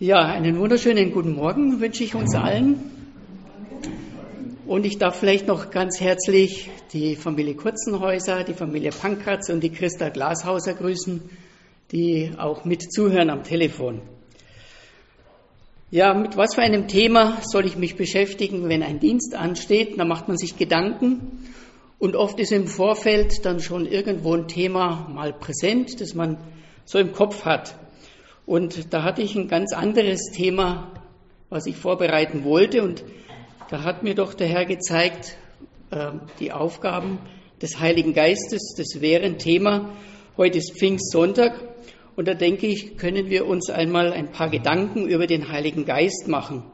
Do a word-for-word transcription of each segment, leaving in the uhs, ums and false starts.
Ja, einen wunderschönen guten Morgen wünsche ich uns allen. Und ich darf vielleicht noch ganz herzlich die Familie Kurzenhäuser, die Familie Pankratz und die Christa Glashauser grüßen, die auch mit zuhören am Telefon. Ja, mit was für einem Thema soll ich mich beschäftigen, wenn ein Dienst ansteht? Da macht man sich Gedanken und oft ist im Vorfeld dann schon irgendwo ein Thema mal präsent, das man so im Kopf hat. Und da hatte ich ein ganz anderes Thema, was ich vorbereiten wollte. Und da hat mir doch der Herr gezeigt, äh, die Aufgaben des Heiligen Geistes, das wäre ein Thema. Heute ist Pfingstsonntag. Und da denke ich, können wir uns einmal ein paar Gedanken über den Heiligen Geist machen.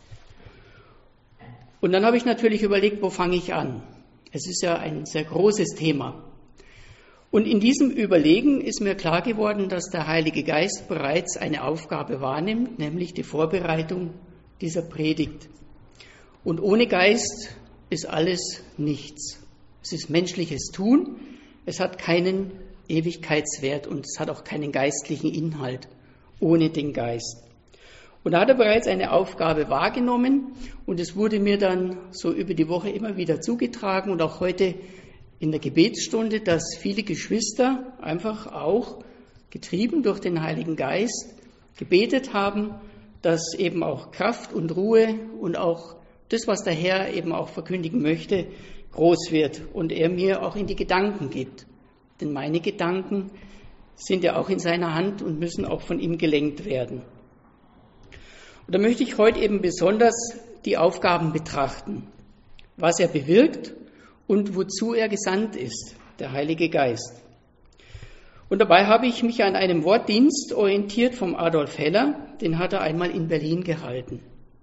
Und dann habe ich natürlich überlegt, wo fange ich an? Es ist ja ein sehr großes Thema. Und in diesem Überlegen ist mir klar geworden, dass der Heilige Geist bereits eine Aufgabe wahrnimmt, nämlich die Vorbereitung dieser Predigt. Und ohne Geist ist alles nichts. Es ist menschliches Tun, es hat keinen Ewigkeitswert und es hat auch keinen geistlichen Inhalt ohne den Geist. Und da hat er bereits eine Aufgabe wahrgenommen und es wurde mir dann so über die Woche immer wieder zugetragen und auch heute in der Gebetsstunde, dass viele Geschwister einfach auch getrieben durch den Heiligen Geist gebetet haben, dass eben auch Kraft und Ruhe und auch das, was der Herr eben auch verkündigen möchte, groß wird und er mir auch in die Gedanken gibt. Denn meine Gedanken sind ja auch in seiner Hand und müssen auch von ihm gelenkt werden. Und da möchte ich heute eben besonders die Aufgaben betrachten, was er bewirkt und wozu er gesandt ist, der Heilige Geist. Und dabei habe ich mich an einem Wortdienst orientiert vom Adolf Heller, den hat er einmal in Berlin gehalten.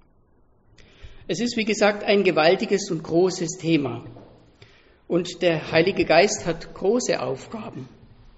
Es ist, wie gesagt, ein gewaltiges und großes Thema. Und der Heilige Geist hat große Aufgaben.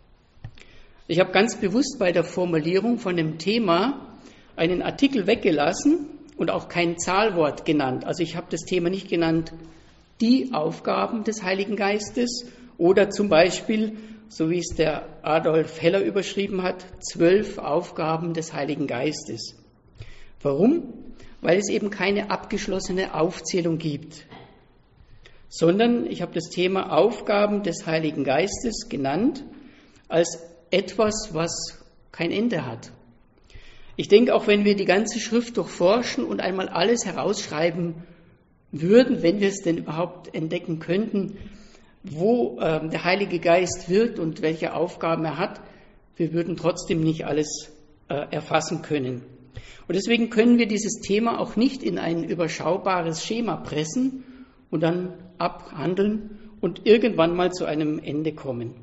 Ich habe ganz bewusst bei der Formulierung von dem Thema einen Artikel weggelassen und auch kein Zahlwort genannt. Also ich habe das Thema nicht genannt, die Aufgaben des Heiligen Geistes oder zum Beispiel, so wie es der Adolf Heller überschrieben hat, zwölf Aufgaben des Heiligen Geistes. Warum? Weil es eben keine abgeschlossene Aufzählung gibt, sondern ich habe das Thema Aufgaben des Heiligen Geistes genannt als etwas, was kein Ende hat. Ich denke, auch wenn wir die ganze Schrift durchforschen und einmal alles herausschreiben würden, wenn wir es denn überhaupt entdecken könnten, wo äh, der Heilige Geist wirkt und welche Aufgaben er hat, wir würden trotzdem nicht alles äh, erfassen können. Und deswegen können wir dieses Thema auch nicht in ein überschaubares Schema pressen und dann abhandeln und irgendwann mal zu einem Ende kommen.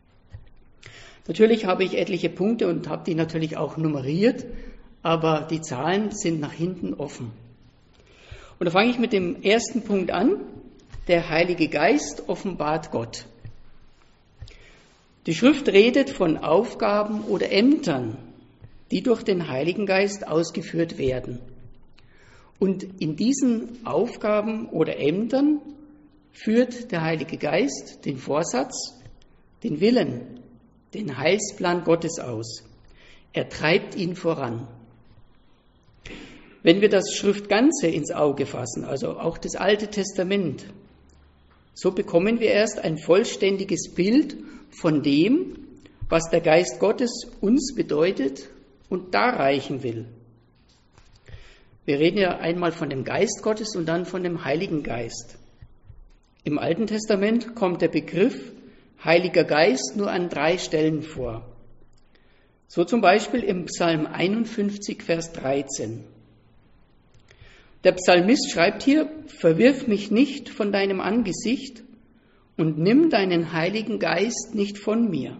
Natürlich habe ich etliche Punkte und habe die natürlich auch nummeriert, aber die Zahlen sind nach hinten offen. Und da fange ich mit dem ersten Punkt an. Der Heilige Geist offenbart Gott. Die Schrift redet von Aufgaben oder Ämtern, die durch den Heiligen Geist ausgeführt werden. Und in diesen Aufgaben oder Ämtern führt der Heilige Geist den Vorsatz, den Willen, den Heilsplan Gottes aus. Er treibt ihn voran. Wenn wir das Schriftganze ins Auge fassen, also auch das Alte Testament, so bekommen wir erst ein vollständiges Bild von dem, was der Geist Gottes uns bedeutet und darreichen will. Wir reden ja einmal von dem Geist Gottes und dann von dem Heiligen Geist. Im Alten Testament kommt der Begriff Heiliger Geist nur an drei Stellen vor. So zum Beispiel im Psalm einundfünfzig, Vers dreizehn. Der Psalmist schreibt hier, verwirf mich nicht von deinem Angesicht und nimm deinen Heiligen Geist nicht von mir.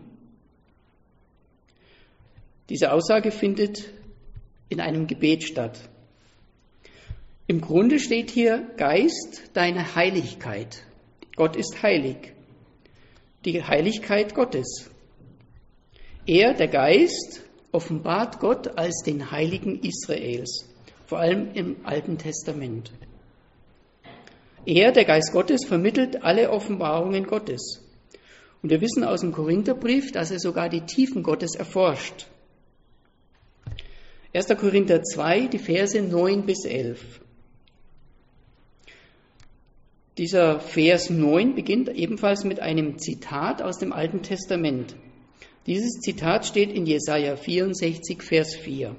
Diese Aussage findet in einem Gebet statt. Im Grunde steht hier Geist, deine Heiligkeit. Gott ist heilig. Die Heiligkeit Gottes. Er, der Geist, offenbart Gott als den Heiligen Israels. Vor allem im Alten Testament. Er, der Geist Gottes, vermittelt alle Offenbarungen Gottes. Und wir wissen aus dem Korintherbrief, dass er sogar die Tiefen Gottes erforscht. erster Korinther zwei, die Verse neun bis elf. Dieser Vers neun beginnt ebenfalls mit einem Zitat aus dem Alten Testament. Dieses Zitat steht in Jesaja vierundsechzig, Vers vier.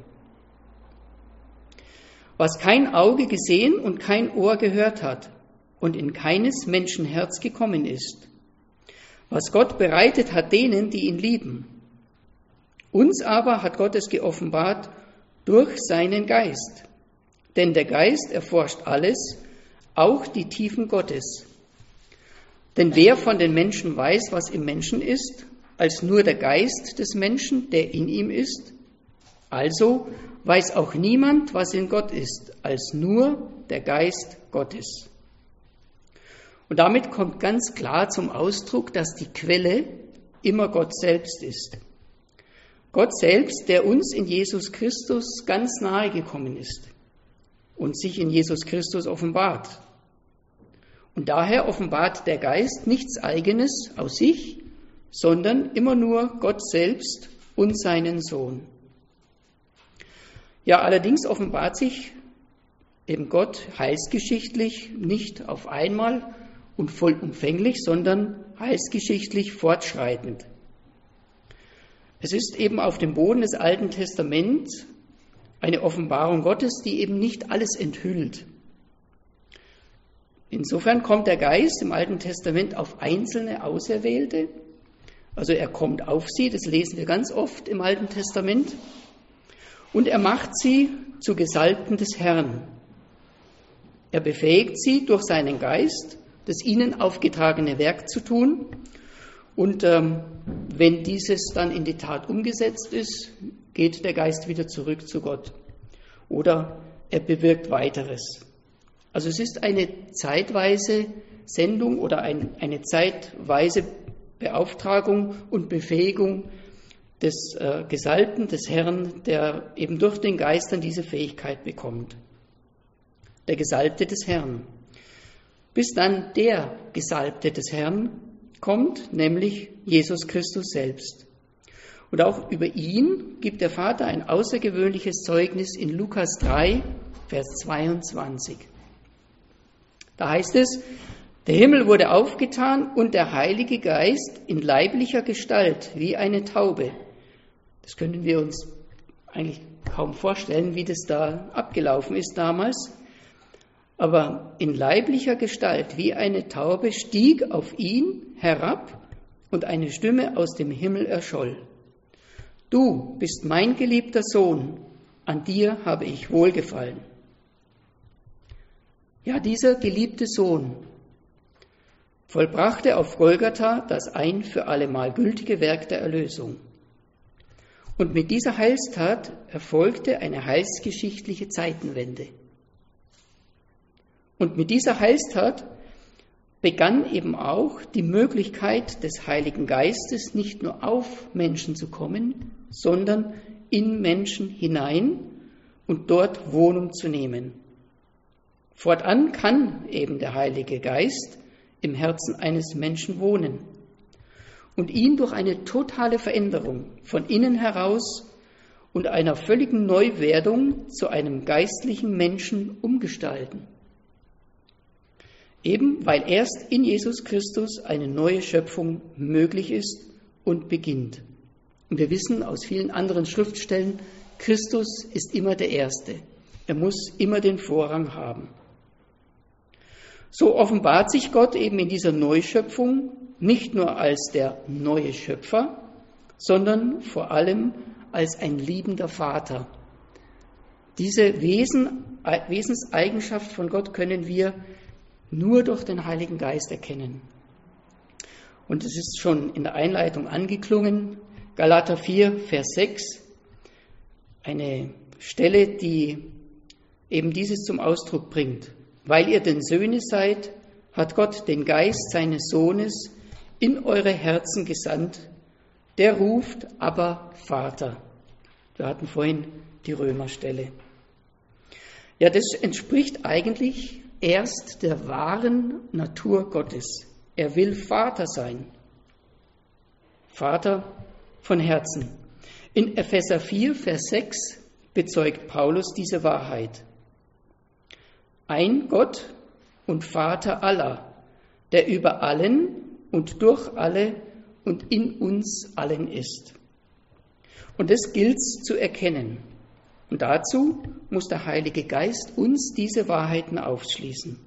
Was kein Auge gesehen und kein Ohr gehört hat und in keines Menschen Herz gekommen ist, was Gott bereitet hat denen, die ihn lieben. Uns aber hat Gott es geoffenbart durch seinen Geist. Denn der Geist erforscht alles, auch die Tiefen Gottes. Denn wer von den Menschen weiß, was im Menschen ist, als nur der Geist des Menschen, der in ihm ist? Also weiß auch niemand, was in Gott ist, als nur der Geist Gottes. Und damit kommt ganz klar zum Ausdruck, dass die Quelle immer Gott selbst ist. Gott selbst, der uns in Jesus Christus ganz nahe gekommen ist und sich in Jesus Christus offenbart. Und daher offenbart der Geist nichts Eigenes aus sich, sondern immer nur Gott selbst und seinen Sohn. Ja, allerdings offenbart sich eben Gott heilsgeschichtlich nicht auf einmal und vollumfänglich, sondern heilsgeschichtlich fortschreitend. Es ist eben auf dem Boden des Alten Testaments eine Offenbarung Gottes, die eben nicht alles enthüllt. Insofern kommt der Geist im Alten Testament auf einzelne Auserwählte, also er kommt auf sie, das lesen wir ganz oft im Alten Testament, und er macht sie zu Gesalbten des Herrn. Er befähigt sie durch seinen Geist, das ihnen aufgetragene Werk zu tun, und ähm, wenn dieses dann in die Tat umgesetzt ist, geht der Geist wieder zurück zu Gott oder er bewirkt weiteres. Also es ist eine zeitweise Sendung oder ein, eine zeitweise Beauftragung und Befähigung des äh, Gesalbten, des Herrn, der eben durch den Geist dann diese Fähigkeit bekommt. Der Gesalbte des Herrn. Bis dann der Gesalbte des Herrn kommt, nämlich Jesus Christus selbst. Und auch über ihn gibt der Vater ein außergewöhnliches Zeugnis in Lukas drei, Vers zweiundzwanzig. Da heißt es, der Himmel wurde aufgetan und der Heilige Geist in leiblicher Gestalt wie eine Taube. Das können wir uns eigentlich kaum vorstellen, wie das da abgelaufen ist damals. Aber in leiblicher Gestalt wie eine Taube stieg auf ihn herab und eine Stimme aus dem Himmel erscholl. Du bist mein geliebter Sohn, an dir habe ich Wohlgefallen. Ja, dieser geliebte Sohn vollbrachte auf Golgatha das ein für allemal gültige Werk der Erlösung. Und mit dieser Heilstat erfolgte eine heilsgeschichtliche Zeitenwende. Und mit dieser Heilstat begann eben auch die Möglichkeit des Heiligen Geistes, nicht nur auf Menschen zu kommen, sondern in Menschen hinein und dort Wohnung zu nehmen. Fortan kann eben der Heilige Geist im Herzen eines Menschen wohnen und ihn durch eine totale Veränderung von innen heraus und einer völligen Neuwerdung zu einem geistlichen Menschen umgestalten. Eben weil erst in Jesus Christus eine neue Schöpfung möglich ist und beginnt. Und wir wissen aus vielen anderen Schriftstellen, Christus ist immer der Erste. Er muss immer den Vorrang haben. So offenbart sich Gott eben in dieser Neuschöpfung nicht nur als der neue Schöpfer, sondern vor allem als ein liebender Vater. Diese Wesen, Wesenseigenschaft von Gott können wir nur durch den Heiligen Geist erkennen. Und es ist schon in der Einleitung angeklungen, Galater vier, Vers sechs, eine Stelle, die eben dieses zum Ausdruck bringt. Weil ihr denn Söhne seid, hat Gott den Geist seines Sohnes in eure Herzen gesandt, der ruft, aber Vater. Wir hatten vorhin die Römerstelle. Ja, das entspricht eigentlich erst der wahren Natur Gottes. Er will Vater sein. Vater von Herzen. In Epheser vier, Vers sechs bezeugt Paulus diese Wahrheit. Ein Gott und Vater aller, der über allen und durch alle und in uns allen ist. Und das gilt zu erkennen. Und dazu muss der Heilige Geist uns diese Wahrheiten aufschließen.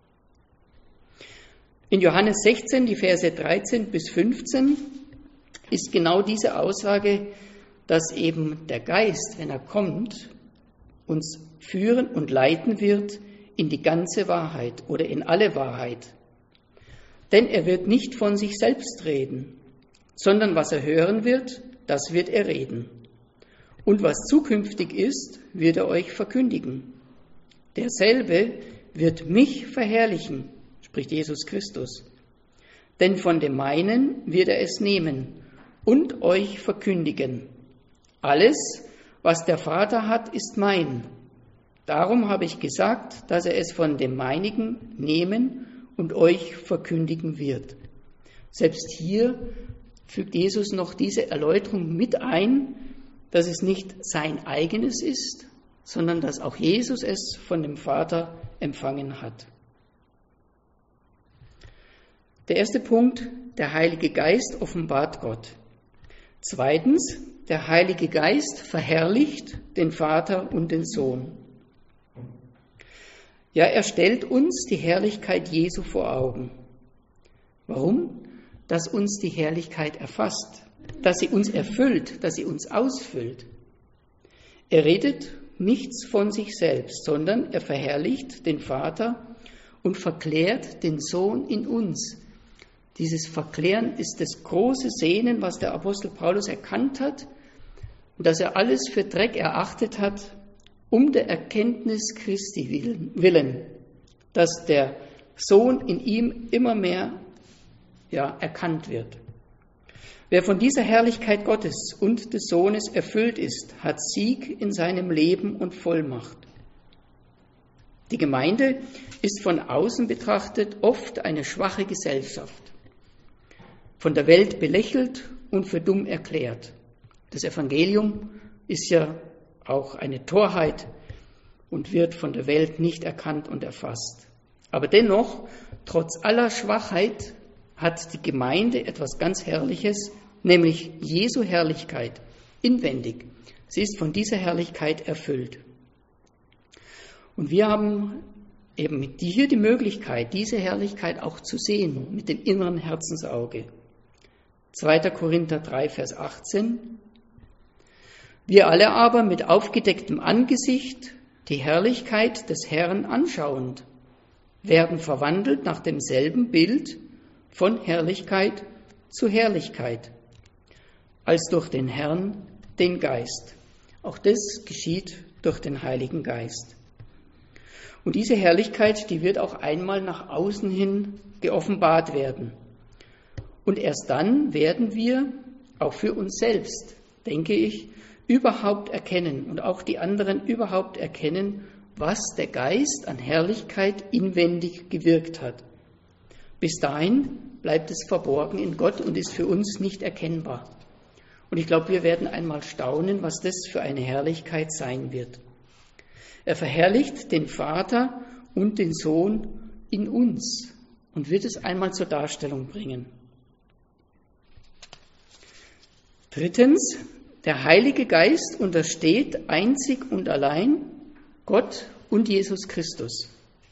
In Johannes sechzehn, die Verse dreizehn bis fünfzehn, ist genau diese Aussage, dass eben der Geist, wenn er kommt, uns führen und leiten wird in die ganze Wahrheit oder in alle Wahrheit. Denn er wird nicht von sich selbst reden, sondern was er hören wird, das wird er reden. Und was zukünftig ist, wird er euch verkündigen. Derselbe wird mich verherrlichen, spricht Jesus Christus. Denn von dem meinen wird er es nehmen und euch verkündigen. Alles, was der Vater hat, ist mein. Darum habe ich gesagt, dass er es von dem meinigen nehmen und euch verkündigen wird. Selbst hier fügt Jesus noch diese Erläuterung mit ein, dass es nicht sein eigenes ist, sondern dass auch Jesus es von dem Vater empfangen hat. Der erste Punkt, der Heilige Geist offenbart Gott. Zweitens, der Heilige Geist verherrlicht den Vater und den Sohn. Ja, er stellt uns die Herrlichkeit Jesu vor Augen. Warum? Dass uns die Herrlichkeit erfasst, dass sie uns erfüllt, dass sie uns ausfüllt. Er redet nichts von sich selbst, sondern er verherrlicht den Vater und verklärt den Sohn in uns. Dieses Verklären ist das große Sehnen, was der Apostel Paulus erkannt hat und dass er alles für Dreck erachtet hat, um der Erkenntnis Christi willen, dass der Sohn in ihm immer mehr ja, erkannt wird. Wer von dieser Herrlichkeit Gottes und des Sohnes erfüllt ist, hat Sieg in seinem Leben und Vollmacht. Die Gemeinde ist von außen betrachtet oft eine schwache Gesellschaft, von der Welt belächelt und für dumm erklärt. Das Evangelium ist ja auch eine Torheit und wird von der Welt nicht erkannt und erfasst. Aber dennoch, trotz aller Schwachheit, hat die Gemeinde etwas ganz Herrliches, nämlich Jesu Herrlichkeit, inwendig. Sie ist von dieser Herrlichkeit erfüllt. Und wir haben eben mit hier die Möglichkeit, diese Herrlichkeit auch zu sehen, mit dem inneren Herzensauge. zweiter Korinther drei, Vers achtzehn. Wir alle aber mit aufgedecktem Angesicht die Herrlichkeit des Herrn anschauend, werden verwandelt nach demselben Bild von Herrlichkeit zu Herrlichkeit, als durch den Herrn, den Geist. Auch das geschieht durch den Heiligen Geist. Und diese Herrlichkeit, die wird auch einmal nach außen hin geoffenbart werden. Und erst dann werden wir, auch für uns selbst, denke ich, überhaupt erkennen und auch die anderen überhaupt erkennen, was der Geist an Herrlichkeit inwendig gewirkt hat. Bis dahin bleibt es verborgen in Gott und ist für uns nicht erkennbar. Und ich glaube, wir werden einmal staunen, was das für eine Herrlichkeit sein wird. Er verherrlicht den Vater und den Sohn in uns und wird es einmal zur Darstellung bringen. Drittens, der Heilige Geist untersteht einzig und allein Gott und Jesus Christus.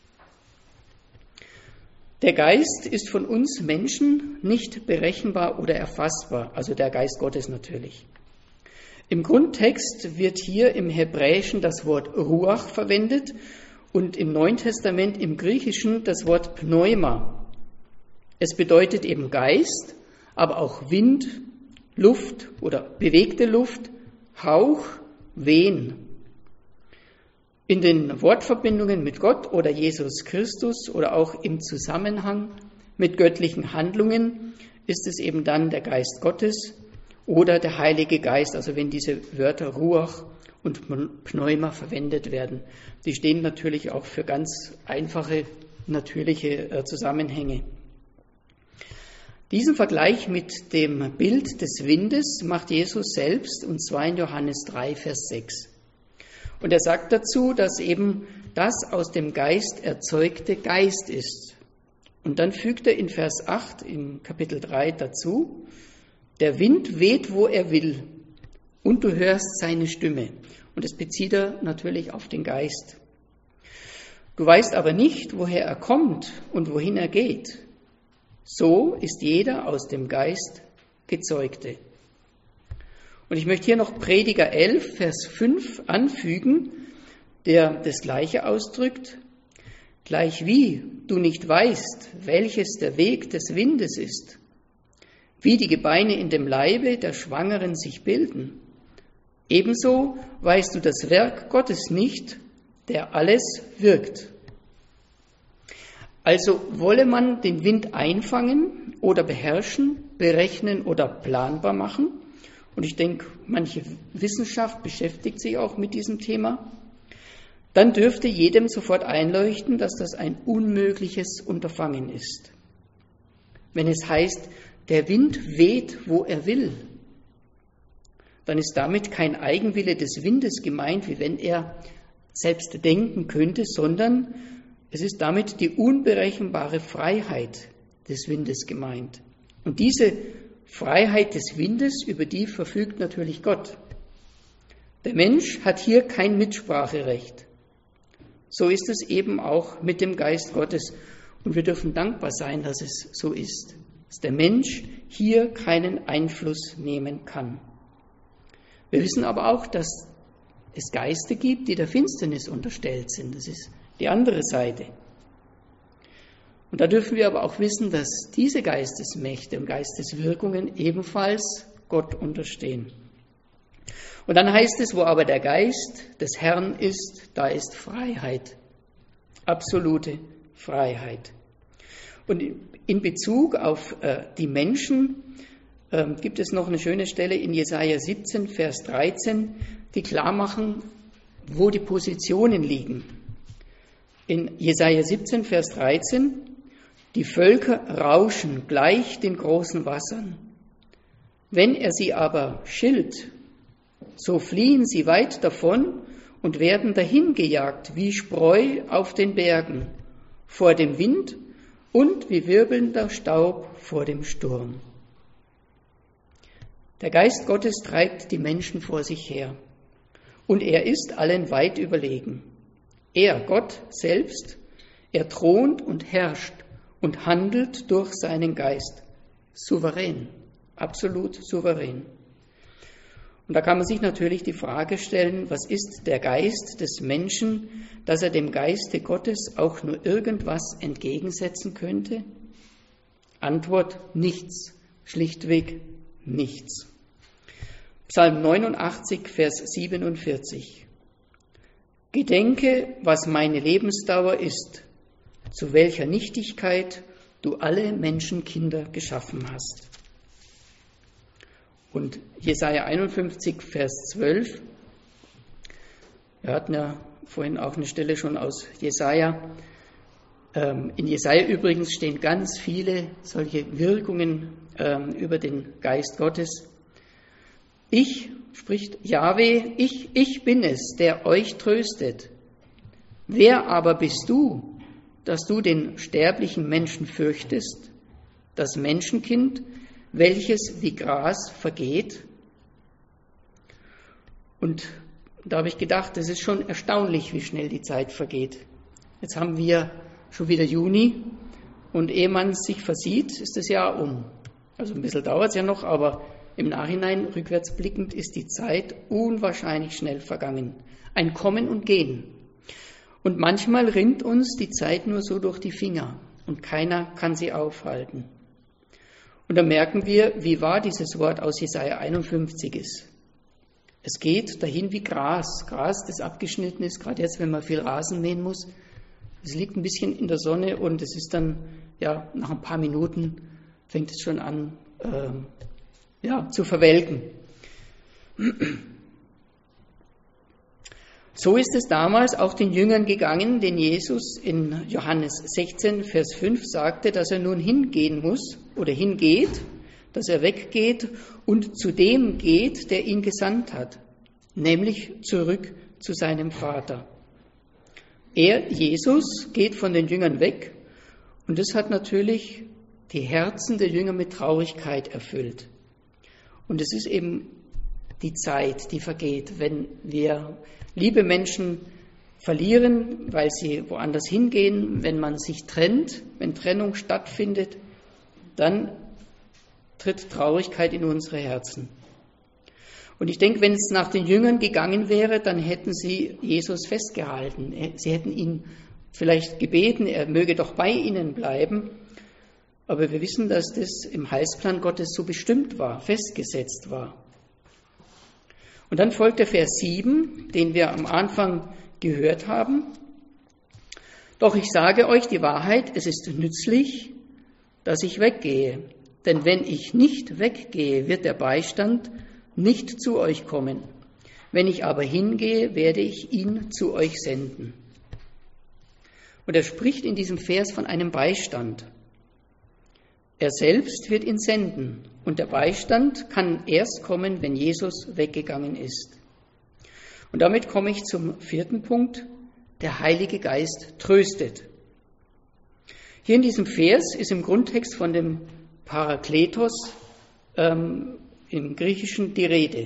Der Geist ist von uns Menschen nicht berechenbar oder erfassbar, also der Geist Gottes natürlich. Im Grundtext wird hier im Hebräischen das Wort Ruach verwendet und im Neuen Testament im Griechischen das Wort Pneuma. Es bedeutet eben Geist, aber auch Wind, Luft oder bewegte Luft, Hauch, Wehen. In den Wortverbindungen mit Gott oder Jesus Christus oder auch im Zusammenhang mit göttlichen Handlungen ist es eben dann der Geist Gottes oder der Heilige Geist, also wenn diese Wörter Ruach und Pneuma verwendet werden. Die stehen natürlich auch für ganz einfache, natürliche Zusammenhänge. Diesen Vergleich mit dem Bild des Windes macht Jesus selbst, und zwar in Johannes drei, Vers sechs. Und er sagt dazu, dass eben das aus dem Geist erzeugte Geist ist. Und dann fügt er in Vers acht in Kapitel drei dazu, der Wind weht, wo er will, und du hörst seine Stimme. Und das bezieht er natürlich auf den Geist. Du weißt aber nicht, woher er kommt und wohin er geht. So ist jeder aus dem Geist Gezeugte. Und ich möchte hier noch Prediger elf, Vers fünf anfügen, der das Gleiche ausdrückt. Gleichwie du nicht weißt, welches der Weg des Windes ist, wie die Gebeine in dem Leibe der Schwangeren sich bilden, ebenso weißt du das Werk Gottes nicht, der alles wirkt. Also wolle man den Wind einfangen oder beherrschen, berechnen oder planbar machen, und ich denke, manche Wissenschaft beschäftigt sich auch mit diesem Thema, dann dürfte jedem sofort einleuchten, dass das ein unmögliches Unterfangen ist. Wenn es heißt, der Wind weht, wo er will, dann ist damit kein Eigenwille des Windes gemeint, wie wenn er selbst denken könnte, sondern es ist damit die unberechenbare Freiheit des Windes gemeint. Und diese Freiheit des Windes, über die verfügt natürlich Gott. Der Mensch hat hier kein Mitspracherecht. So ist es eben auch mit dem Geist Gottes. Und wir dürfen dankbar sein, dass es so ist, dass der Mensch hier keinen Einfluss nehmen kann. Wir wissen aber auch, dass es Geister gibt, die der Finsternis unterstellt sind. Das ist die andere Seite. Und da dürfen wir aber auch wissen, dass diese Geistesmächte und Geisteswirkungen ebenfalls Gott unterstehen. Und dann heißt es, wo aber der Geist des Herrn ist, da ist Freiheit. Absolute Freiheit. Und in Bezug auf äh, die Menschen äh, gibt es noch eine schöne Stelle in Jesaja siebzehn, Vers dreizehn, die klar machen, wo die Positionen liegen. In Jesaja siebzehn, Vers dreizehn, die Völker rauschen gleich den großen Wassern. Wenn er sie aber schilt, so fliehen sie weit davon und werden dahingejagt wie Spreu auf den Bergen, vor dem Wind und wie wirbelnder Staub vor dem Sturm. Der Geist Gottes treibt die Menschen vor sich her und er ist allen weit überlegen. Er, Gott selbst, er thront und herrscht und handelt durch seinen Geist. Souverän, absolut souverän. Und da kann man sich natürlich die Frage stellen, was ist der Geist des Menschen, dass er dem Geiste Gottes auch nur irgendwas entgegensetzen könnte? Antwort, nichts, schlichtweg nichts. Psalm neunundachtzig, Vers siebenundvierzig. Gedenke, was meine Lebensdauer ist, zu welcher Nichtigkeit du alle Menschenkinder geschaffen hast. Und Jesaja einundfünfzig, Vers zwölf, wir hatten ja vorhin auch eine Stelle schon aus Jesaja. In Jesaja übrigens stehen ganz viele solche Wirkungen über den Geist Gottes. Ich, spricht Jahwe, ich, ich bin es, der euch tröstet. Wer aber bist du, dass du den sterblichen Menschen fürchtest, das Menschenkind, welches wie Gras vergeht? Und da habe ich gedacht, es ist schon erstaunlich, wie schnell die Zeit vergeht. Jetzt haben wir schon wieder Juni und ehe man sich versieht, ist das Jahr um. Also ein bisschen dauert es ja noch, aber im Nachhinein, rückwärts blickend, ist die Zeit unwahrscheinlich schnell vergangen. Ein Kommen und Gehen. Und manchmal rinnt uns die Zeit nur so durch die Finger und keiner kann sie aufhalten. Und da merken wir, wie wahr dieses Wort aus Jesaja einundfünfzig ist. Es geht dahin wie Gras. Gras, das abgeschnitten ist, gerade jetzt, wenn man viel Rasen mähen muss. Es liegt ein bisschen in der Sonne und es ist dann, ja, nach ein paar Minuten fängt es schon an, äh, ja, zu verwelken. So ist es damals auch den Jüngern gegangen, den Jesus in Johannes sechzehn, Vers fünf sagte, dass er nun hingehen muss oder hingeht, dass er weggeht und zu dem geht, der ihn gesandt hat, nämlich zurück zu seinem Vater. Er, Jesus, geht von den Jüngern weg und das hat natürlich die Herzen der Jünger mit Traurigkeit erfüllt. Und es ist eben die Zeit, die vergeht, wenn wir liebe Menschen verlieren, weil sie woanders hingehen, wenn man sich trennt, wenn Trennung stattfindet, dann tritt Traurigkeit in unsere Herzen. Und ich denke, wenn es nach den Jüngern gegangen wäre, dann hätten sie Jesus festgehalten. Sie hätten ihn vielleicht gebeten, er möge doch bei ihnen bleiben. Aber wir wissen, dass das im Heilsplan Gottes so bestimmt war, festgesetzt war. Und dann folgt der Vers sieben, den wir am Anfang gehört haben. Doch ich sage euch die Wahrheit, es ist nützlich, dass ich weggehe. Denn wenn ich nicht weggehe, wird der Beistand nicht zu euch kommen. Wenn ich aber hingehe, werde ich ihn zu euch senden. Und er spricht in diesem Vers von einem Beistand. Er selbst wird ihn senden und der Beistand kann erst kommen, wenn Jesus weggegangen ist. Und damit komme ich zum vierten Punkt. Der Heilige Geist tröstet. Hier in diesem Vers ist im Grundtext von dem Parakletos ähm, im Griechischen die Rede.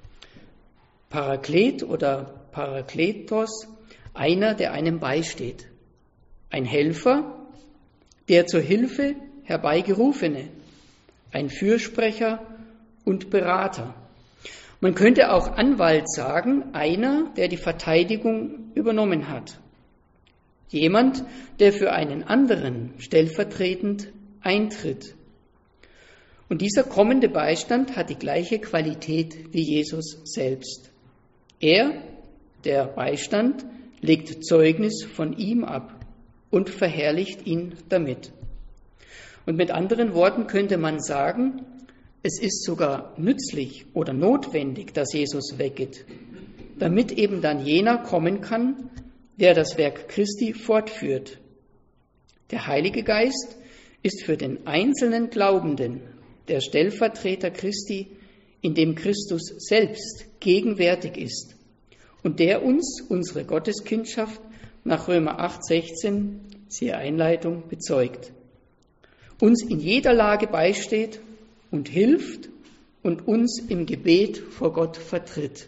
Paraklet oder Parakletos, einer, der einem beisteht. Ein Helfer, der zur Hilfe herbeigerufene, ein Fürsprecher und Berater. Man könnte auch Anwalt sagen, einer, der die Verteidigung übernommen hat. Jemand, der für einen anderen stellvertretend eintritt. Und dieser kommende Beistand hat die gleiche Qualität wie Jesus selbst. Er, der Beistand, legt Zeugnis von ihm ab und verherrlicht ihn damit. Und mit anderen Worten könnte man sagen, es ist sogar nützlich oder notwendig, dass Jesus weggeht, damit eben dann jener kommen kann, der das Werk Christi fortführt. Der Heilige Geist ist für den einzelnen Glaubenden der Stellvertreter Christi, in dem Christus selbst gegenwärtig ist und der uns unsere Gotteskindschaft nach Römer acht, sechzehn, siehe Einleitung, bezeugt, uns in jeder Lage beisteht und hilft und uns im Gebet vor Gott vertritt.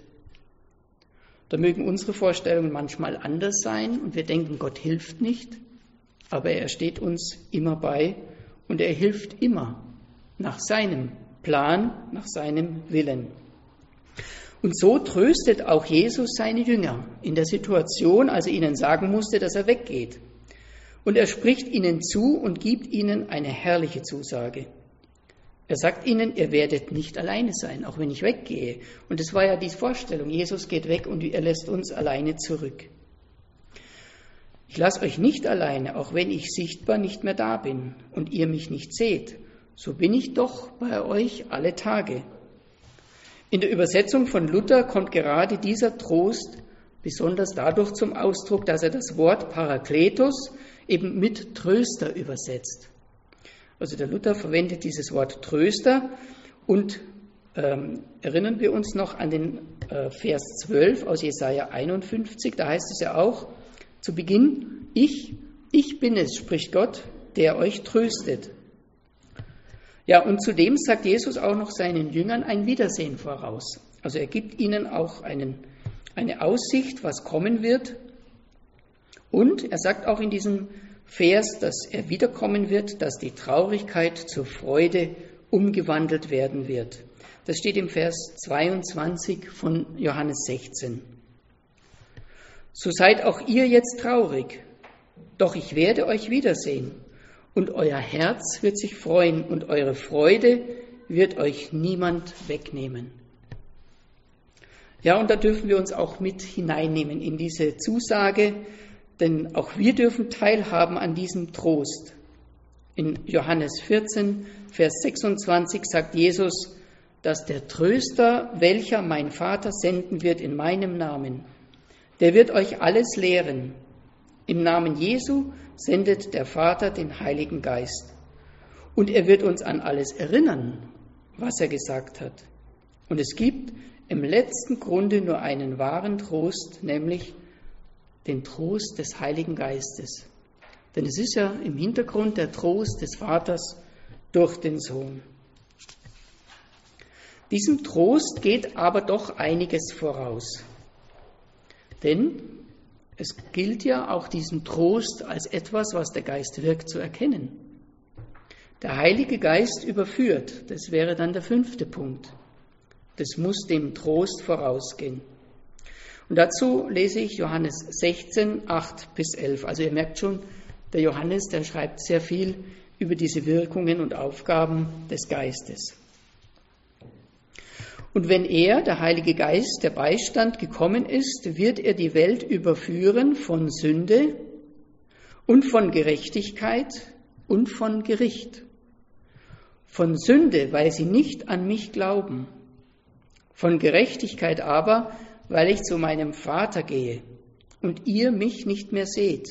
Da mögen unsere Vorstellungen manchmal anders sein und wir denken, Gott hilft nicht, aber er steht uns immer bei und er hilft immer nach seinem Plan, nach seinem Willen. Und so tröstet auch Jesus seine Jünger in der Situation, als er ihnen sagen musste, dass er weggeht. Und er spricht ihnen zu und gibt ihnen eine herrliche Zusage. Er sagt ihnen, ihr werdet nicht alleine sein, auch wenn ich weggehe. Und das war ja die Vorstellung, Jesus geht weg und er lässt uns alleine zurück. Ich lasse euch nicht alleine, auch wenn ich sichtbar nicht mehr da bin und ihr mich nicht seht. So bin ich doch bei euch alle Tage. In der Übersetzung von Luther kommt gerade dieser Trost besonders dadurch zum Ausdruck, dass er das Wort Parakletos eben mit Tröster übersetzt. Also der Luther verwendet dieses Wort Tröster und ähm, erinnern wir uns noch an den äh, Vers zwölf aus Jesaja einundfünfzig, da heißt es ja auch zu Beginn, ich, ich bin es, spricht Gott, der euch tröstet. Ja, und zudem sagt Jesus auch noch seinen Jüngern ein Wiedersehen voraus. Also er gibt ihnen auch einen, eine Aussicht, was kommen wird. Und er sagt auch in diesem Vers, dass er wiederkommen wird, dass die Traurigkeit zur Freude umgewandelt werden wird. Das steht im Vers zweiundzwanzig von Johannes sechzehn. So seid auch ihr jetzt traurig, doch ich werde euch wiedersehen. Und euer Herz wird sich freuen und eure Freude wird euch niemand wegnehmen. Ja, und da dürfen wir uns auch mit hineinnehmen in diese Zusage, denn auch wir dürfen teilhaben an diesem Trost. In Johannes vierzehn, Vers sechsundzwanzig sagt Jesus, dass der Tröster, welcher mein Vater senden wird in meinem Namen, der wird euch alles lehren. Im Namen Jesu sendet der Vater den Heiligen Geist. Und er wird uns an alles erinnern, was er gesagt hat. Und es gibt im letzten Grunde nur einen wahren Trost, nämlich den Trost des Heiligen Geistes. Denn es ist ja im Hintergrund der Trost des Vaters durch den Sohn. Diesem Trost geht aber doch einiges voraus. Denn es gilt ja auch diesen Trost als etwas, was der Geist wirkt, zu erkennen. Der Heilige Geist überführt, das wäre dann der fünfte Punkt. Das muss dem Trost vorausgehen. Und dazu lese ich Johannes sechzehn, acht bis elf. Also ihr merkt schon, der Johannes, der schreibt sehr viel über diese Wirkungen und Aufgaben des Geistes. Und wenn er, der Heilige Geist, der Beistand, gekommen ist, wird er die Welt überführen von Sünde und von Gerechtigkeit und von Gericht. Von Sünde, weil sie nicht an mich glauben. Von Gerechtigkeit aber, weil ich zu meinem Vater gehe und ihr mich nicht mehr seht.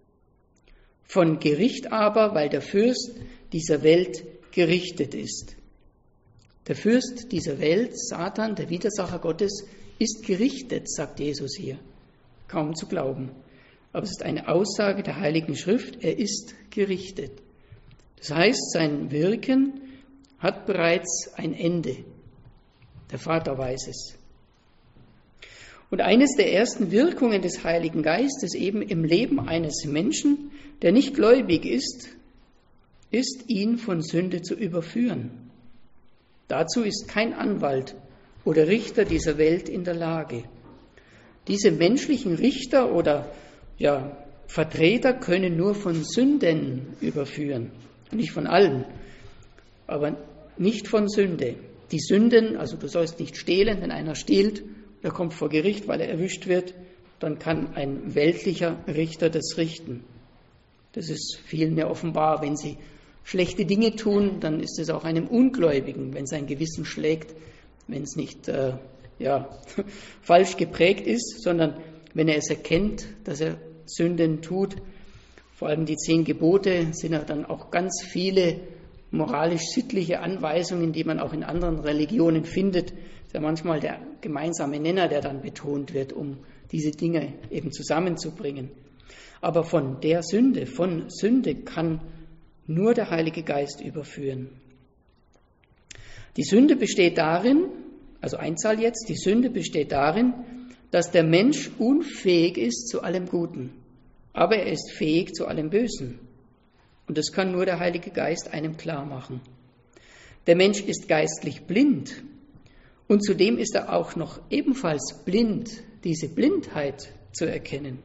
Von Gericht aber, weil der Fürst dieser Welt gerichtet ist. Der Fürst dieser Welt, Satan, der Widersacher Gottes, ist gerichtet, sagt Jesus hier. Kaum zu glauben. Aber es ist eine Aussage der Heiligen Schrift, er ist gerichtet. Das heißt, sein Wirken hat bereits ein Ende. Der Vater weiß es. Und eines der ersten Wirkungen des Heiligen Geistes eben im Leben eines Menschen, der nicht gläubig ist, ist, ihn von Sünde zu überführen. Dazu ist kein Anwalt oder Richter dieser Welt in der Lage. Diese menschlichen Richter oder ja, Vertreter können nur von Sünden überführen. Nicht von allen, aber nicht von Sünde. Die Sünden, also du sollst nicht stehlen, wenn einer stiehlt, der kommt vor Gericht, weil er erwischt wird, dann kann ein weltlicher Richter das richten. Das ist vielen ja offenbar, wenn sie schlechte Dinge tun, dann ist es auch einem Ungläubigen, wenn sein Gewissen schlägt, wenn es nicht äh, ja, falsch geprägt ist, sondern wenn er es erkennt, dass er Sünden tut. Vor allem die zehn Gebote sind ja dann auch ganz viele moralisch-sittliche Anweisungen, die man auch in anderen Religionen findet. Das ist ja manchmal der gemeinsame Nenner, der dann betont wird, um diese Dinge eben zusammenzubringen. Aber von der Sünde, von Sünde kann nur der Heilige Geist überführen. Die Sünde besteht darin, also Einzahl jetzt, die Sünde besteht darin, dass der Mensch unfähig ist zu allem Guten, aber er ist fähig zu allem Bösen. Und das kann nur der Heilige Geist einem klar machen. Der Mensch ist geistlich blind und zudem ist er auch noch ebenfalls blind, diese Blindheit zu erkennen.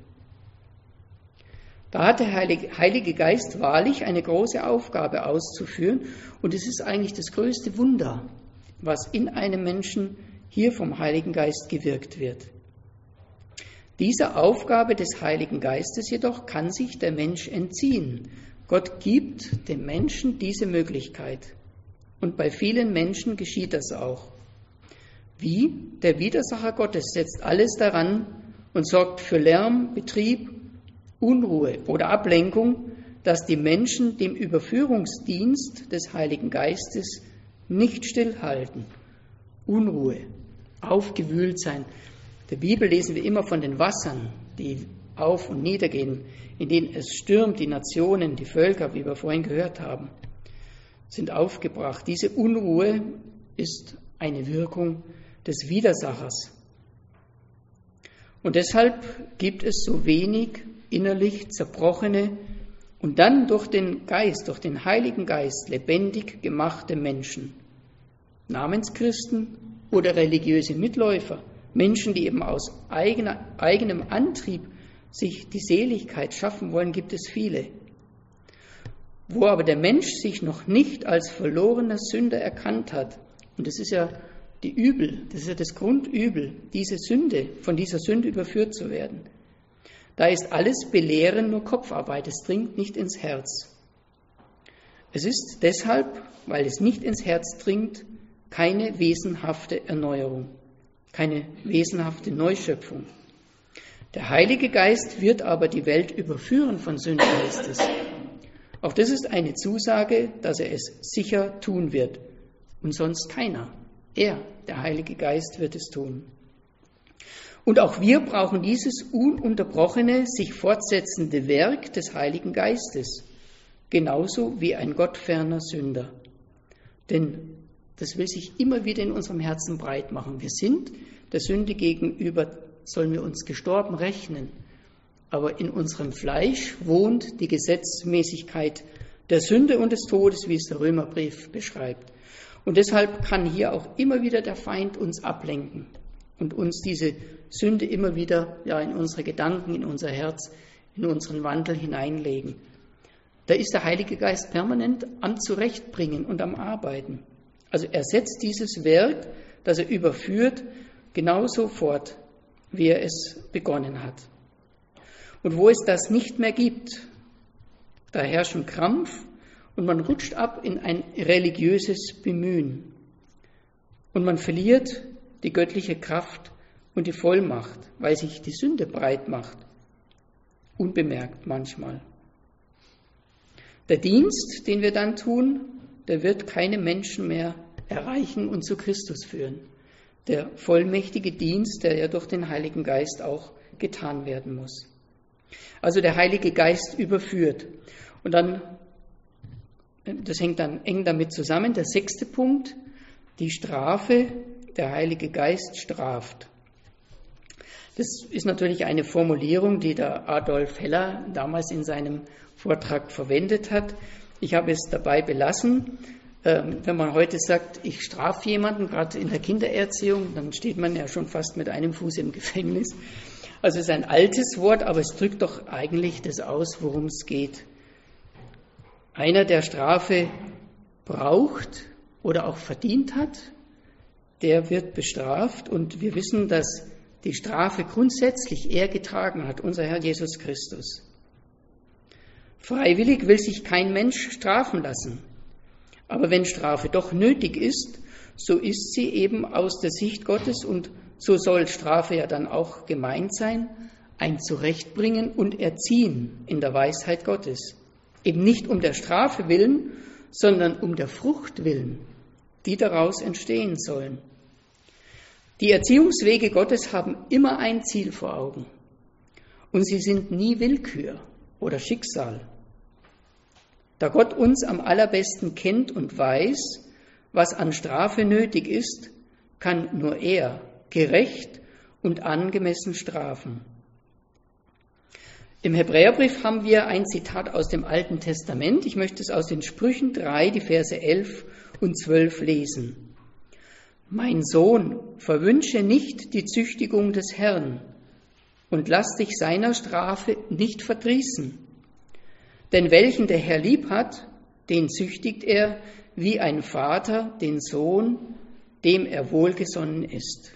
Da hat der Heilige Geist wahrlich eine große Aufgabe auszuführen und es ist eigentlich das größte Wunder, was in einem Menschen hier vom Heiligen Geist gewirkt wird. Dieser Aufgabe des Heiligen Geistes jedoch kann sich der Mensch entziehen. Gott gibt dem Menschen diese Möglichkeit und bei vielen Menschen geschieht das auch. Wie? Der Widersacher Gottes setzt alles daran und sorgt für Lärm, Betrieb, Unruhe oder Ablenkung, dass die Menschen dem Überführungsdienst des Heiligen Geistes nicht stillhalten. Unruhe, aufgewühlt sein. In der Bibel lesen wir immer von den Wassern, die auf und nieder gehen, in denen es stürmt, die Nationen, die Völker, wie wir vorhin gehört haben, sind aufgebracht. Diese Unruhe ist eine Wirkung des Widersachers. Und deshalb gibt es so wenig innerlich zerbrochene und dann durch den Geist, durch den Heiligen Geist lebendig gemachte Menschen. Namenschristen oder religiöse Mitläufer, Menschen, die eben aus eigener, eigenem Antrieb sich die Seligkeit schaffen wollen, gibt es viele. Wo aber der Mensch sich noch nicht als verlorener Sünder erkannt hat, und das ist ja die Übel, das ist ja das Grundübel, diese Sünde, von dieser Sünde überführt zu werden, da ist alles Belehren nur Kopfarbeit, es dringt nicht ins Herz. Es ist deshalb, weil es nicht ins Herz dringt, keine wesenhafte Erneuerung, keine wesenhafte Neuschöpfung. Der Heilige Geist wird aber die Welt überführen von Sünde, heißt es. Auch das ist eine Zusage, dass er es sicher tun wird und sonst keiner. Er, der Heilige Geist, wird es tun. Und auch wir brauchen dieses ununterbrochene, sich fortsetzende Werk des Heiligen Geistes, genauso wie ein gottferner Sünder. Denn das will sich immer wieder in unserem Herzen breit machen. Wir sind der Sünde gegenüber, sollen wir uns gestorben rechnen. Aber in unserem Fleisch wohnt die Gesetzmäßigkeit der Sünde und des Todes, wie es der Römerbrief beschreibt. Und deshalb kann hier auch immer wieder der Feind uns ablenken und uns diese Sünde immer wieder ja, in unsere Gedanken, in unser Herz, in unseren Wandel hineinlegen. Da ist der Heilige Geist permanent am Zurechtbringen und am Arbeiten. Also er setzt dieses Werk, das er überführt, genauso fort, wie er es begonnen hat. Und wo es das nicht mehr gibt, da herrschen Krampf und man rutscht ab in ein religiöses Bemühen. Und man verliert die göttliche Kraft und die Vollmacht, weil sich die Sünde breit macht, unbemerkt manchmal. Der Dienst, den wir dann tun, der wird keine Menschen mehr erreichen und zu Christus führen. Der vollmächtige Dienst, der ja durch den Heiligen Geist auch getan werden muss. Also der Heilige Geist überführt. Und dann, das hängt dann eng damit zusammen, der sechste Punkt, die Strafe, der Heilige Geist straft. Das ist natürlich eine Formulierung, die der Adolf Heller damals in seinem Vortrag verwendet hat. Ich habe es dabei belassen. Wenn man heute sagt, ich strafe jemanden, gerade in der Kindererziehung, dann steht man ja schon fast mit einem Fuß im Gefängnis. Also es ist ein altes Wort, aber es drückt doch eigentlich das aus, worum es geht. Einer, der Strafe braucht oder auch verdient hat, der wird bestraft. Und wir wissen, dass die Strafe grundsätzlich er getragen hat, unser Herr Jesus Christus. Freiwillig will sich kein Mensch strafen lassen. Aber wenn Strafe doch nötig ist, so ist sie eben aus der Sicht Gottes und so soll Strafe ja dann auch gemeint sein, ein Zurechtbringen und Erziehen in der Weisheit Gottes. Eben nicht um der Strafe willen, sondern um der Frucht willen, die daraus entstehen sollen. Die Erziehungswege Gottes haben immer ein Ziel vor Augen und sie sind nie Willkür oder Schicksal. Da Gott uns am allerbesten kennt und weiß, was an Strafe nötig ist, kann nur er gerecht und angemessen strafen. Im Hebräerbrief haben wir ein Zitat aus dem Alten Testament. Ich möchte es aus den Sprüchen drei, die Verse elf und zwölf lesen. Mein Sohn, verwünsche nicht die Züchtigung des Herrn und lass dich seiner Strafe nicht verdrießen. Denn welchen der Herr lieb hat, den züchtigt er wie ein Vater den Sohn, dem er wohlgesonnen ist.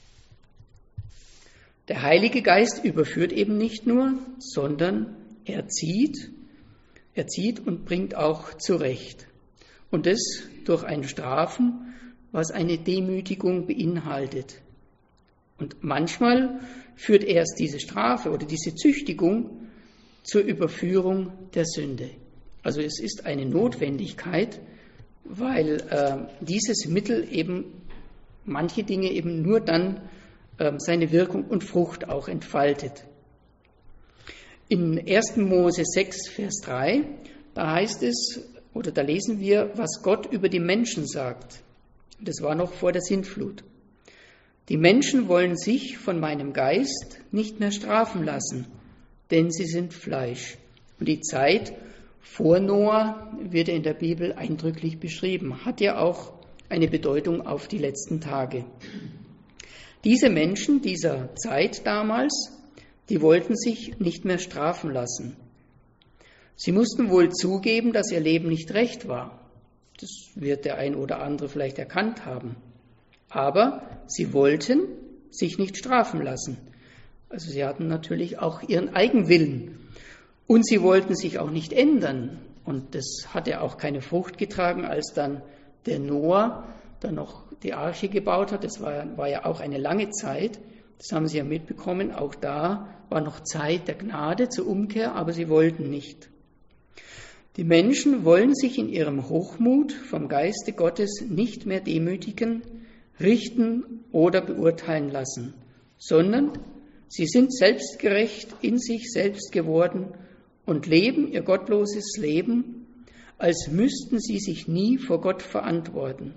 Der Heilige Geist überführt eben nicht nur, sondern erzieht, erzieht und bringt auch zurecht. Und das durch ein Strafen, was eine Demütigung beinhaltet. Und manchmal führt erst diese Strafe oder diese Züchtigung zur Überführung der Sünde. Also es ist eine Notwendigkeit, weil äh, dieses Mittel eben manche Dinge eben nur dann äh, seine Wirkung und Frucht auch entfaltet. In ersten Mose sechs, Vers drei, da heißt es, oder da lesen wir, was Gott über die Menschen sagt. Das war noch vor der Sintflut. Die Menschen wollen sich von meinem Geist nicht mehr strafen lassen, denn sie sind Fleisch. Und die Zeit vor Noah wird in der Bibel eindrücklich beschrieben, hat ja auch eine Bedeutung auf die letzten Tage. Diese Menschen dieser Zeit damals, die wollten sich nicht mehr strafen lassen. Sie mussten wohl zugeben, dass ihr Leben nicht recht war. Das wird der ein oder andere vielleicht erkannt haben. Aber sie wollten sich nicht strafen lassen. Also sie hatten natürlich auch ihren Eigenwillen. Und sie wollten sich auch nicht ändern. Und das hat ja auch keine Frucht getragen, als dann der Noah dann noch die Arche gebaut hat. Das war, war ja auch eine lange Zeit. Das haben sie ja mitbekommen. Auch da war noch Zeit der Gnade zur Umkehr, aber sie wollten nicht. Die Menschen wollen sich in ihrem Hochmut vom Geiste Gottes nicht mehr demütigen, richten oder beurteilen lassen, sondern sie sind selbstgerecht in sich selbst geworden und leben ihr gottloses Leben, als müssten sie sich nie vor Gott verantworten.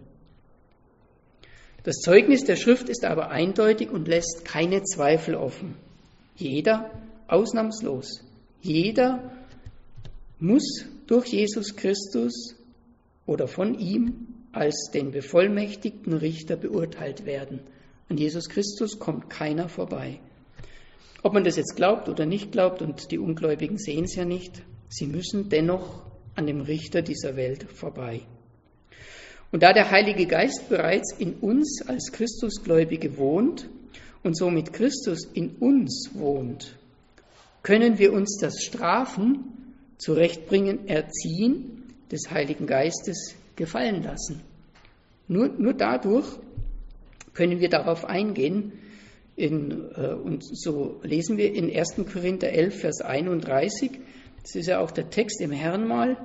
Das Zeugnis der Schrift ist aber eindeutig und lässt keine Zweifel offen. Jeder, ausnahmslos, jeder muss durch Jesus Christus oder von ihm als den bevollmächtigten Richter beurteilt werden. An Jesus Christus kommt keiner vorbei. Ob man das jetzt glaubt oder nicht glaubt, und die Ungläubigen sehen es ja nicht, sie müssen dennoch an dem Richter dieser Welt vorbei. Und da der Heilige Geist bereits in uns als Christusgläubige wohnt und somit Christus in uns wohnt, können wir uns das Strafen, Zurechtbringen, Erziehen des Heiligen Geistes gefallen lassen. Nur, nur dadurch können wir darauf eingehen, in, äh, und so lesen wir in ersten Korinther elf, Vers einunddreißig, das ist ja auch der Text im Herrnmal: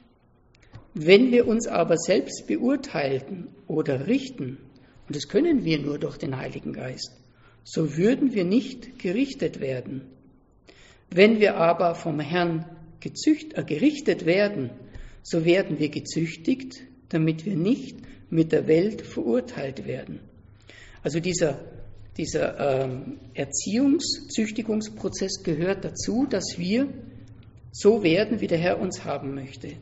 Wenn wir uns aber selbst beurteilten oder richten, und das können wir nur durch den Heiligen Geist, so würden wir nicht gerichtet werden. Wenn wir aber vom Herrn gezücht, äh, gerichtet werden, so werden wir gezüchtigt, damit wir nicht mit der Welt verurteilt werden. Also dieser, dieser ähm, Erziehungs-, Züchtigungsprozess gehört dazu, dass wir so werden, wie der Herr uns haben möchte.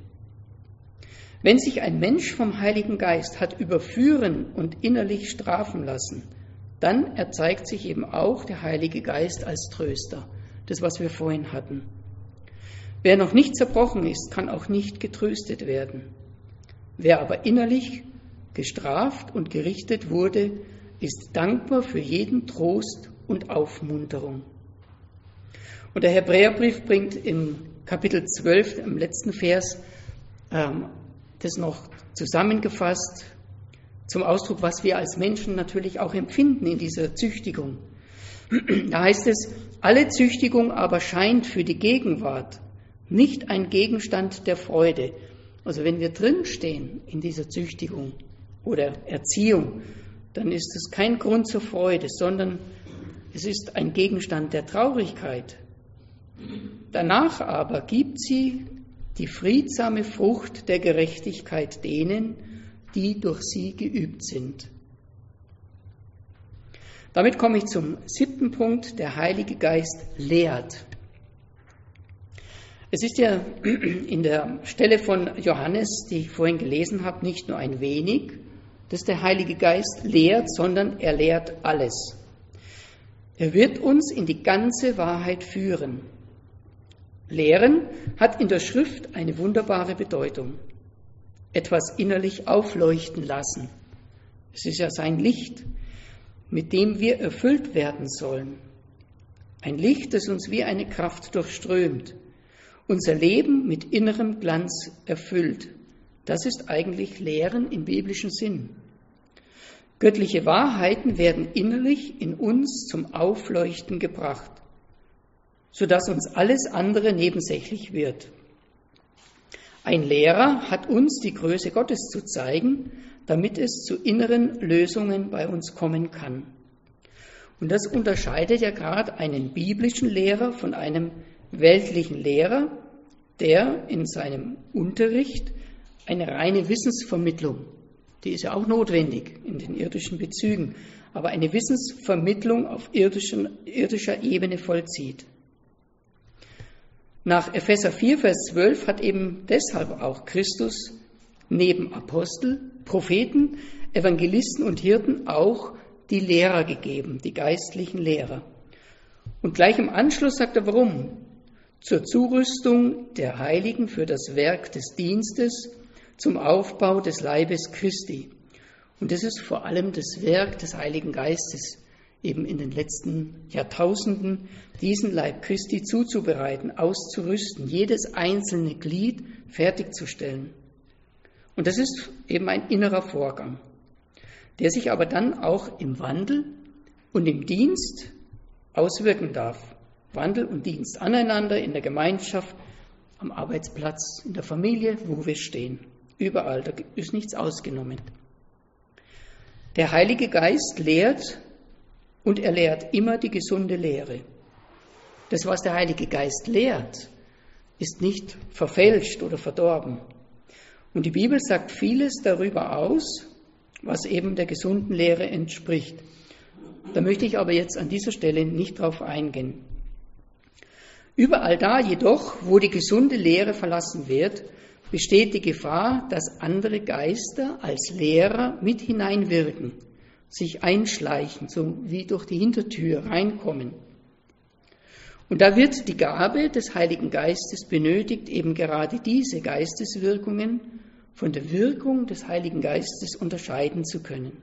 Wenn sich ein Mensch vom Heiligen Geist hat überführen und innerlich strafen lassen, dann erzeigt sich eben auch der Heilige Geist als Tröster. Das, was wir vorhin hatten. Wer noch nicht zerbrochen ist, kann auch nicht getröstet werden. Wer aber innerlich gestraft und gerichtet wurde, ist dankbar für jeden Trost und Aufmunterung. Und der Hebräerbrief bringt im Kapitel zwölf, im letzten Vers, ähm, das noch zusammengefasst zum Ausdruck, was wir als Menschen natürlich auch empfinden in dieser Züchtigung. Da heißt es: Alle Züchtigung aber scheint für die Gegenwart nicht ein Gegenstand der Freude. Also wenn wir drinstehen in dieser Züchtigung oder Erziehung, dann ist es kein Grund zur Freude, sondern es ist ein Gegenstand der Traurigkeit. Danach aber gibt sie die friedsame Frucht der Gerechtigkeit denen, die durch sie geübt sind. Damit komme ich zum siebten Punkt: Der Heilige Geist lehrt. Es ist ja in der Stelle von Johannes, die ich vorhin gelesen habe, nicht nur ein wenig, dass der Heilige Geist lehrt, sondern er lehrt alles. Er wird uns in die ganze Wahrheit führen. Lehren hat in der Schrift eine wunderbare Bedeutung. Etwas innerlich aufleuchten lassen. Es ist ja sein Licht, mit dem wir erfüllt werden sollen. Ein Licht, das uns wie eine Kraft durchströmt, unser Leben mit innerem Glanz erfüllt. Das ist eigentlich Lehren im biblischen Sinn. Göttliche Wahrheiten werden innerlich in uns zum Aufleuchten gebracht, sodass uns alles andere nebensächlich wird. Ein Lehrer hat uns die Größe Gottes zu zeigen, damit es zu inneren Lösungen bei uns kommen kann. Und das unterscheidet ja gerade einen biblischen Lehrer von einem weltlichen Lehrer, der in seinem Unterricht eine reine Wissensvermittlung, die ist ja auch notwendig in den irdischen Bezügen, aber eine Wissensvermittlung auf irdischen, irdischer Ebene vollzieht. Nach Epheser vier, Vers zwölf hat eben deshalb auch Christus neben Apostel, Propheten, Evangelisten und Hirten auch die Lehrer gegeben, die geistlichen Lehrer. Und gleich im Anschluss sagt er, warum? Zur Zurüstung der Heiligen für das Werk des Dienstes, zum Aufbau des Leibes Christi. Und das ist vor allem das Werk des Heiligen Geistes, eben in den letzten Jahrtausenden, diesen Leib Christi zuzubereiten, auszurüsten, jedes einzelne Glied fertigzustellen. Und das ist eben ein innerer Vorgang, der sich aber dann auch im Wandel und im Dienst auswirken darf. Wandel und Dienst aneinander, in der Gemeinschaft, am Arbeitsplatz, in der Familie, wo wir stehen. Überall, da ist nichts ausgenommen. Der Heilige Geist lehrt und er lehrt immer die gesunde Lehre. Das, was der Heilige Geist lehrt, ist nicht verfälscht oder verdorben. Und die Bibel sagt vieles darüber aus, was eben der gesunden Lehre entspricht. Da möchte ich aber jetzt an dieser Stelle nicht drauf eingehen. Überall da jedoch, wo die gesunde Lehre verlassen wird, besteht die Gefahr, dass andere Geister als Lehrer mit hineinwirken, sich einschleichen, so wie durch die Hintertür reinkommen. Und da wird die Gabe des Heiligen Geistes benötigt, eben gerade diese Geisteswirkungen von der Wirkung des Heiligen Geistes unterscheiden zu können.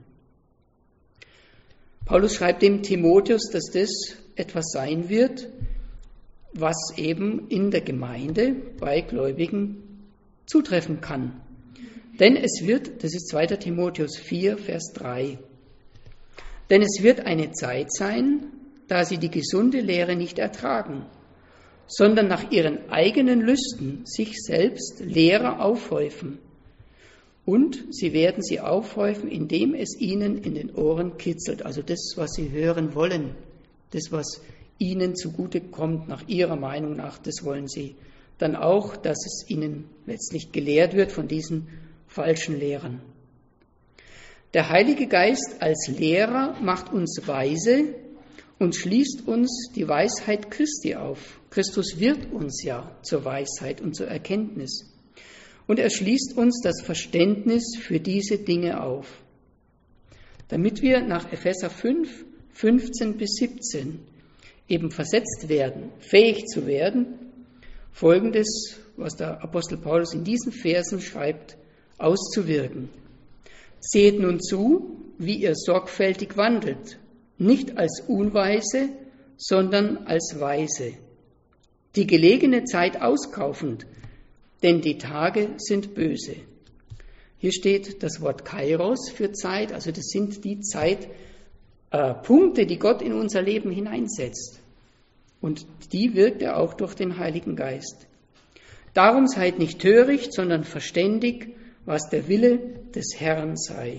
Paulus schreibt dem Timotheus, dass das etwas sein wird, was eben in der Gemeinde bei Gläubigen zutreffen kann. Denn es wird, das ist zweiter Timotheus vier, Vers drei, denn es wird eine Zeit sein, da sie die gesunde Lehre nicht ertragen, sondern nach ihren eigenen Lüsten sich selbst Lehrer aufhäufen. Und sie werden sie aufhäufen, indem es ihnen in den Ohren kitzelt. Also das, was sie hören wollen, das, was ihnen zugute kommt, nach ihrer Meinung nach, das wollen sie dann auch, dass es ihnen letztlich gelehrt wird von diesen falschen Lehrern. Der Heilige Geist als Lehrer macht uns weise und schließt uns die Weisheit Christi auf. Christus wird uns ja zur Weisheit und zur Erkenntnis. Und er schließt uns das Verständnis für diese Dinge auf, damit wir nach Epheser fünf, fünfzehn bis siebzehn eben versetzt werden, fähig zu werden, Folgendes, was der Apostel Paulus in diesen Versen schreibt, auszuwirken. Seht nun zu, wie ihr sorgfältig wandelt, nicht als Unweise, sondern als Weise, die gelegene Zeit auskaufend, denn die Tage sind böse. Hier steht das Wort Kairos für Zeit, also das sind die Zeitpunkte, äh, die Gott in unser Leben hineinsetzt. Und die wirkt er auch durch den Heiligen Geist. Darum seid nicht töricht, sondern verständig, was der Wille des Herrn sei.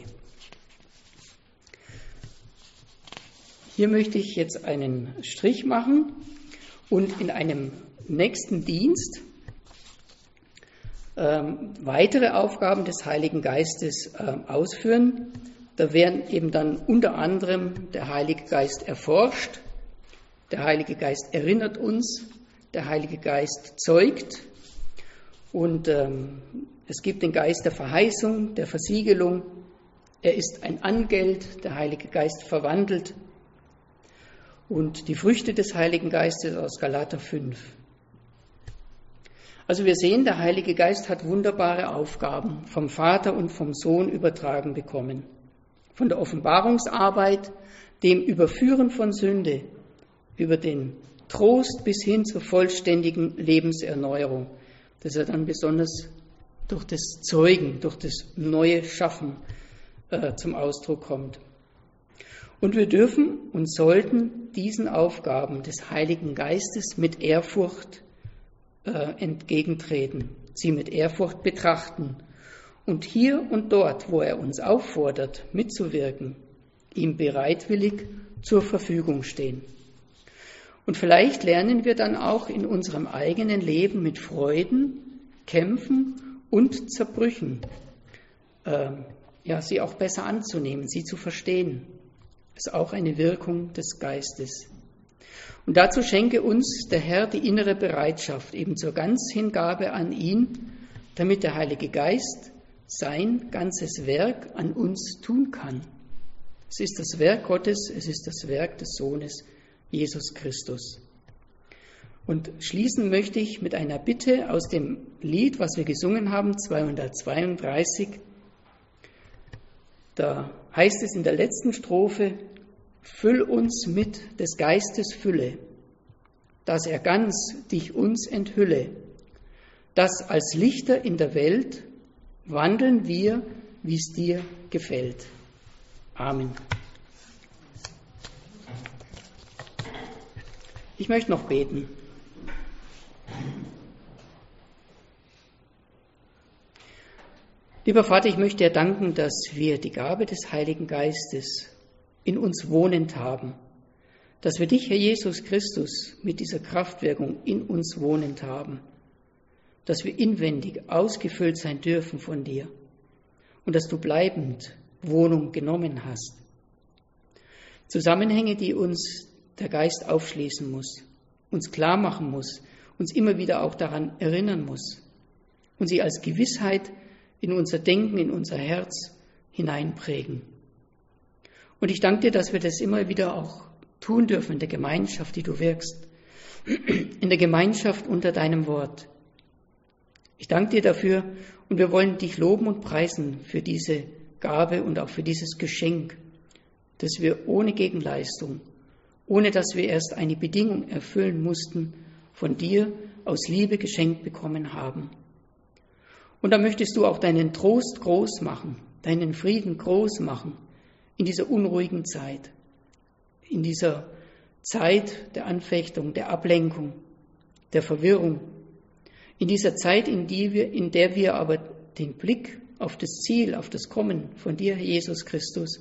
Hier möchte ich jetzt einen Strich machen und in einem nächsten Dienst ähm, weitere Aufgaben des Heiligen Geistes ähm, ausführen. Da werden eben dann unter anderem der Heilige Geist erforscht, der Heilige Geist erinnert uns, der Heilige Geist zeugt und ähm, es gibt den Geist der Verheißung, der Versiegelung. Er ist ein Angeld, der Heilige Geist verwandelt. Und die Früchte des Heiligen Geistes aus Galater fünf. Also wir sehen, der Heilige Geist hat wunderbare Aufgaben vom Vater und vom Sohn übertragen bekommen. Von der Offenbarungsarbeit, dem Überführen von Sünde, über den Trost bis hin zur vollständigen Lebenserneuerung, das er dann besonders durch das Zeugen, durch das neue Schaffen äh, zum Ausdruck kommt. Und wir dürfen und sollten diesen Aufgaben des Heiligen Geistes mit Ehrfurcht äh, entgegentreten, sie mit Ehrfurcht betrachten und hier und dort, wo er uns auffordert, mitzuwirken, ihm bereitwillig zur Verfügung stehen. Und vielleicht lernen wir dann auch in unserem eigenen Leben mit Freuden, Kämpfen und Zerbrüchen, äh, ja, sie auch besser anzunehmen, sie zu verstehen. Das ist auch eine Wirkung des Geistes. Und dazu schenke uns der Herr die innere Bereitschaft, eben zur Ganzhingabe an ihn, damit der Heilige Geist sein ganzes Werk an uns tun kann. Es ist das Werk Gottes, es ist das Werk des Sohnes, Jesus Christus. Und schließen möchte ich mit einer Bitte aus dem Lied, was wir gesungen haben, zweihundertzweiunddreißig. Da heißt es in der letzten Strophe: Füll uns mit des Geistes Fülle, dass er ganz dich uns enthülle, dass als Lichter in der Welt wandeln wir, wie's dir gefällt. Amen. Ich möchte noch beten. Lieber Vater, ich möchte dir danken, dass wir die Gabe des Heiligen Geistes in uns wohnend haben, dass wir dich, Herr Jesus Christus, mit dieser Kraftwirkung in uns wohnend haben, dass wir inwendig ausgefüllt sein dürfen von dir und dass du bleibend Wohnung genommen hast. Zusammenhänge, die uns der Geist aufschließen muss, uns klar machen muss, uns immer wieder auch daran erinnern muss und sie als Gewissheit in unser Denken, in unser Herz hineinprägen. Und ich danke dir, dass wir das immer wieder auch tun dürfen in der Gemeinschaft, die du wirkst, in der Gemeinschaft unter deinem Wort. Ich danke dir dafür und wir wollen dich loben und preisen für diese Gabe und auch für dieses Geschenk, das wir ohne Gegenleistung, ohne dass wir erst eine Bedingung erfüllen mussten, von dir aus Liebe geschenkt bekommen haben. Und da möchtest du auch deinen Trost groß machen, deinen Frieden groß machen in dieser unruhigen Zeit, in dieser Zeit der Anfechtung, der Ablenkung, der Verwirrung, in dieser Zeit, in, die wir, in der wir aber den Blick auf das Ziel, auf das Kommen von dir, Herr Jesus Christus,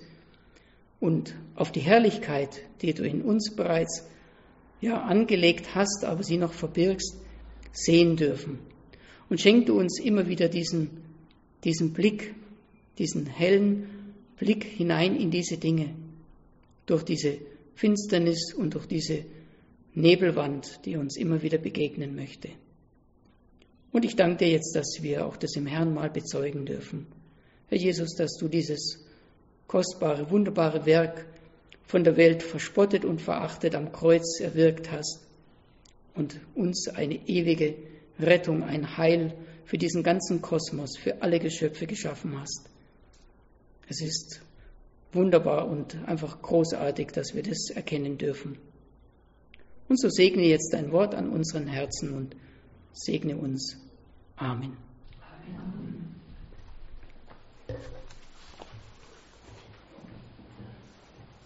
und auf die Herrlichkeit, die du in uns bereits ja, angelegt hast, aber sie noch verbirgst, sehen dürfen. Und schenk du uns immer wieder diesen, diesen Blick, diesen hellen Blick hinein in diese Dinge, durch diese Finsternis und durch diese Nebelwand, die uns immer wieder begegnen möchte. Und ich danke dir jetzt, dass wir auch das im Herrn mal bezeugen dürfen. Herr Jesus, dass du dieses kostbare, wunderbare Werk von der Welt verspottet und verachtet am Kreuz erwirkt hast und uns eine ewige Rettung, ein Heil für diesen ganzen Kosmos, für alle Geschöpfe geschaffen hast. Es ist wunderbar und einfach großartig, dass wir das erkennen dürfen. Und so segne jetzt dein Wort an unseren Herzen und segne uns. Amen.